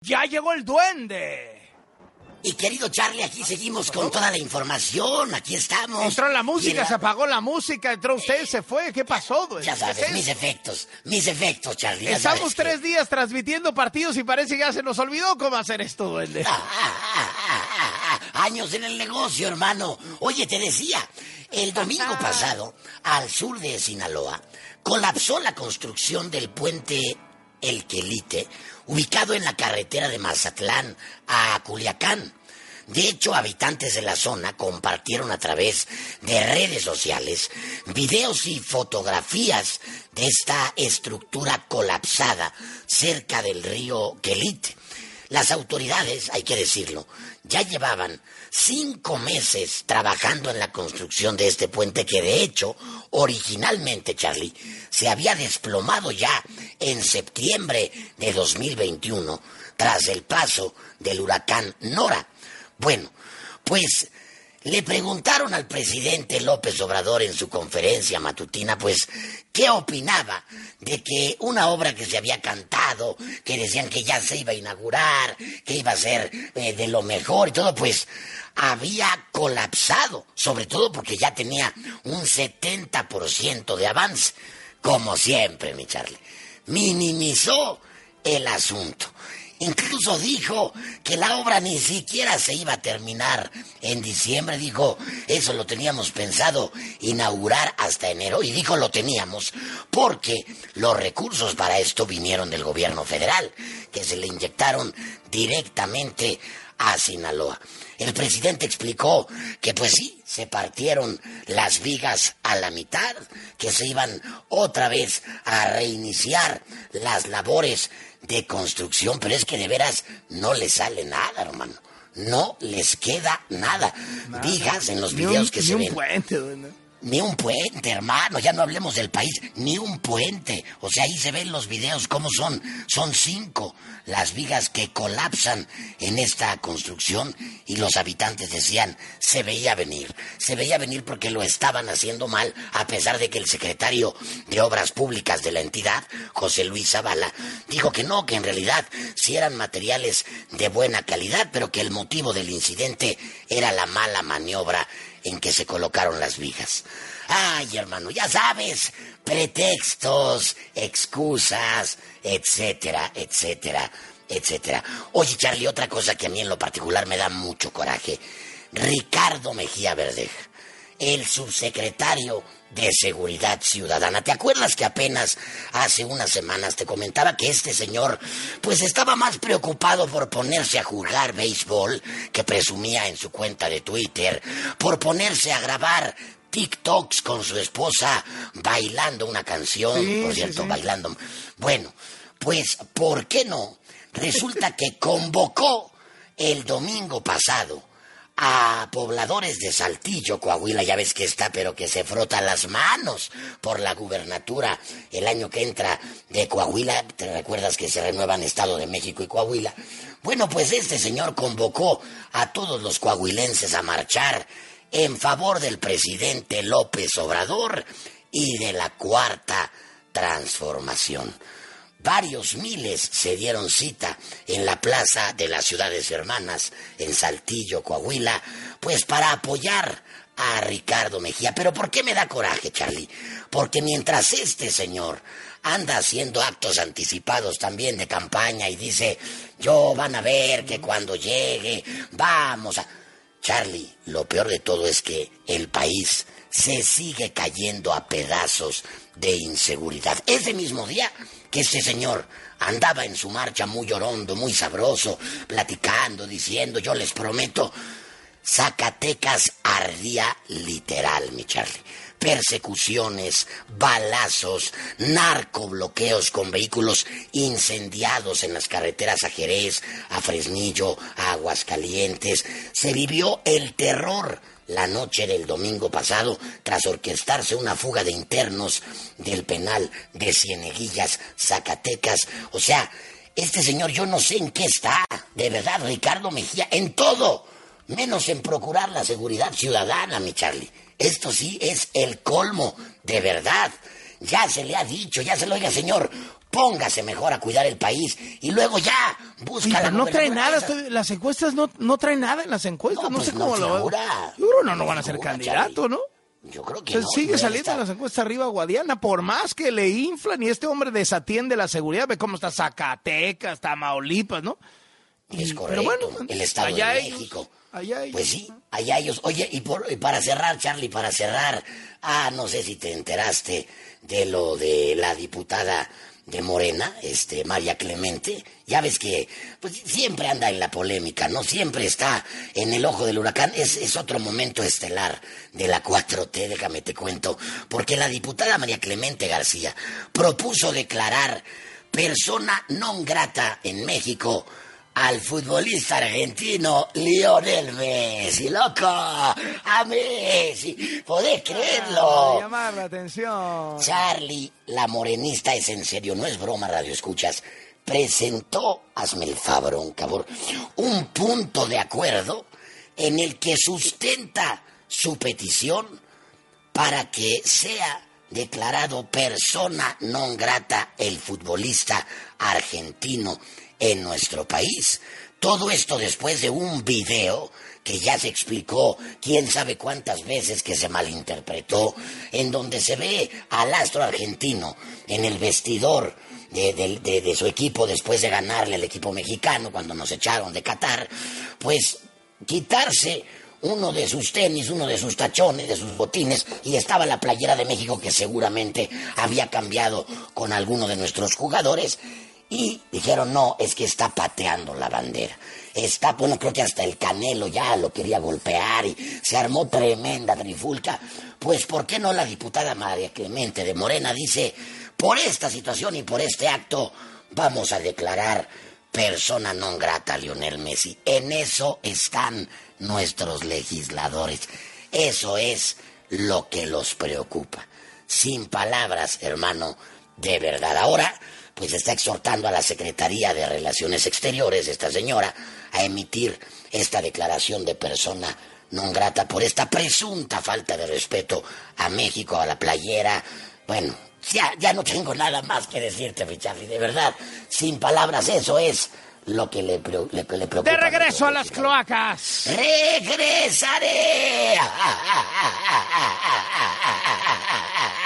¡Ya llegó el duende! Y querido Charlie, aquí seguimos con toda la información, aquí estamos. Entró la música, se apagó la música, entró usted, se fue, ¿qué pasó, duende? Ya sabes, mis efectos, Charlie. Estamos 3 días transmitiendo partidos y parece que ya se nos olvidó cómo hacer esto, duende. Años en el negocio, hermano. Oye, te decía, el domingo pasado, al sur de Sinaloa, colapsó la construcción del puente El Quelite, ubicado en la carretera de Mazatlán a Culiacán. De hecho, habitantes de la zona compartieron a través de redes sociales videos y fotografías de esta estructura colapsada cerca del río Quelite. Las autoridades, hay que decirlo, ya llevaban 5 meses trabajando en la construcción de este puente que, de hecho, originalmente, Charlie, se había desplomado ya en septiembre de 2021 tras el paso del huracán Nora. Bueno, pues le preguntaron al presidente López Obrador en su conferencia matutina, pues, ¿qué opinaba de que una obra que se había cantado, que decían que ya se iba a inaugurar, que iba a ser de lo mejor y todo, pues había colapsado, sobre todo porque ya tenía un 70% de avance? Como siempre, mi Charlie, minimizó el asunto. Incluso dijo que la obra ni siquiera se iba a terminar en diciembre. Dijo, eso lo teníamos pensado inaugurar hasta enero. Y dijo, lo teníamos porque los recursos para esto vinieron del gobierno federal, que se le inyectaron directamente a Sinaloa. El presidente explicó que pues sí, se partieron las vigas a la mitad, que se iban otra vez a reiniciar las labores de construcción, pero es que de veras no les sale nada, hermano. No les queda nada. Vigas en los videos que se ven. Ni un puente, ¿no? Ni un puente, hermano, ya no hablemos del país, ni un puente. O sea, ahí se ven los videos cómo son. Son 5 las vigas que colapsan en esta construcción y los habitantes decían, se veía venir porque lo estaban haciendo mal, a pesar de que el secretario de Obras Públicas de la entidad, José Luis Zavala, dijo que no, que en realidad sí eran materiales de buena calidad, pero que el motivo del incidente era la mala maniobra en que se colocaron las vigas. Ay, hermano, ya sabes, pretextos, excusas, etcétera, etcétera, etcétera. Oye, Charlie, otra cosa que a mí en lo particular me da mucho coraje. Ricardo Mejía Verdeja, el subsecretario de Seguridad Ciudadana. ¿Te acuerdas que apenas hace unas semanas te comentaba que este señor pues estaba más preocupado por ponerse a jugar béisbol, que presumía en su cuenta de Twitter, por ponerse a grabar TikToks con su esposa bailando una canción, sí, por cierto, sí. Bailando? Bueno, pues, ¿por qué no? Resulta que convocó el domingo pasado a pobladores de Saltillo, Coahuila, ya ves que está, pero que se frota las manos por la gubernatura el año que entra de Coahuila. ¿Te recuerdas que se renuevan Estado de México y Coahuila? Bueno, pues este señor convocó a todos los coahuilenses a marchar en favor del presidente López Obrador y de la Cuarta Transformación. Varios miles se dieron cita en la plaza de las Ciudades Hermanas, en Saltillo, Coahuila, pues para apoyar a Ricardo Mejía. ¿Pero por qué me da coraje, Charlie? Porque mientras este señor anda haciendo actos anticipados también de campaña y dice, yo van a ver que cuando llegue vamos a... Charlie, lo peor de todo es que el país se sigue cayendo a pedazos de inseguridad. Ese mismo día que este señor andaba en su marcha muy orondo, muy sabroso, platicando, diciendo, yo les prometo, Zacatecas ardía literal, mi Charlie. Persecuciones, balazos, narcobloqueos con vehículos incendiados en las carreteras a Jerez, a Fresnillo, a Aguascalientes. Se vivió el terror la noche del domingo pasado tras orquestarse una fuga de internos del penal de Cieneguillas, Zacatecas. O sea, este señor yo no sé en qué está, de verdad, Ricardo Mejía, en todo, menos en procurar la seguridad ciudadana, mi Charlie. Esto sí es el colmo, de verdad. ya se le ha dicho, ya se lo oiga, señor, póngase mejor a cuidar el país y luego ya busca no trae nada, las encuestas no traen nada en las encuestas, no sé cómo lo van. Yo creo no van a ser candidato, ¿no? Yo creo que no. Sigue saliendo en las encuestas arriba Guadiana, por más que le inflan y este hombre desatiende la seguridad, ve cómo está Zacatecas, Tamaulipas, ¿no? Es correcto, pero bueno, el Estado de México. Pues sí, allá ellos. Oye, y para cerrar, Charlie, no sé si te enteraste de lo de la diputada de Morena, María Clemente. Ya ves que pues siempre anda en la polémica, ¿no? Siempre está en el ojo del huracán. Es otro momento estelar de la 4T, déjame te cuento, porque la diputada María Clemente García propuso declarar persona non grata en México al futbolista argentino Lionel Messi, loco, a Messi, ¿podés creerlo? Llamar la atención. Charlie, la morenista, es en serio, no es broma, radio escuchas, presentó, hazme el favor, cabrón, un punto de acuerdo en el que sustenta su petición para que sea declarado persona non grata el futbolista argentino en nuestro país. Todo esto después de un video que ya se explicó quién sabe cuántas veces, que se malinterpretó, en donde se ve al astro argentino en el vestidor de su equipo después de ganarle al equipo mexicano cuando nos echaron de Qatar, pues quitarse uno de sus tenis, uno de sus tachones, de sus botines, y estaba la playera de México que seguramente había cambiado con alguno de nuestros jugadores. Y dijeron, no, es que está pateando la bandera. Bueno, creo que hasta el Canelo ya lo quería golpear y se armó tremenda trifulca. Pues, ¿por qué no la diputada María Clemente de Morena dice, por esta situación y por este acto, vamos a declarar persona non grata a Lionel Messi? En eso están nuestros legisladores. Eso es lo que los preocupa. Sin palabras, hermano, de verdad. Ahora pues está exhortando a la Secretaría de Relaciones Exteriores, esta señora, a emitir esta declaración de persona non grata por esta presunta falta de respeto a México, a la playera. Bueno, ya no tengo nada más que decirte, mi Charlie, de verdad, sin palabras, eso es lo que le preocupa. ¡De regreso a las cloacas! ¡Regresaré!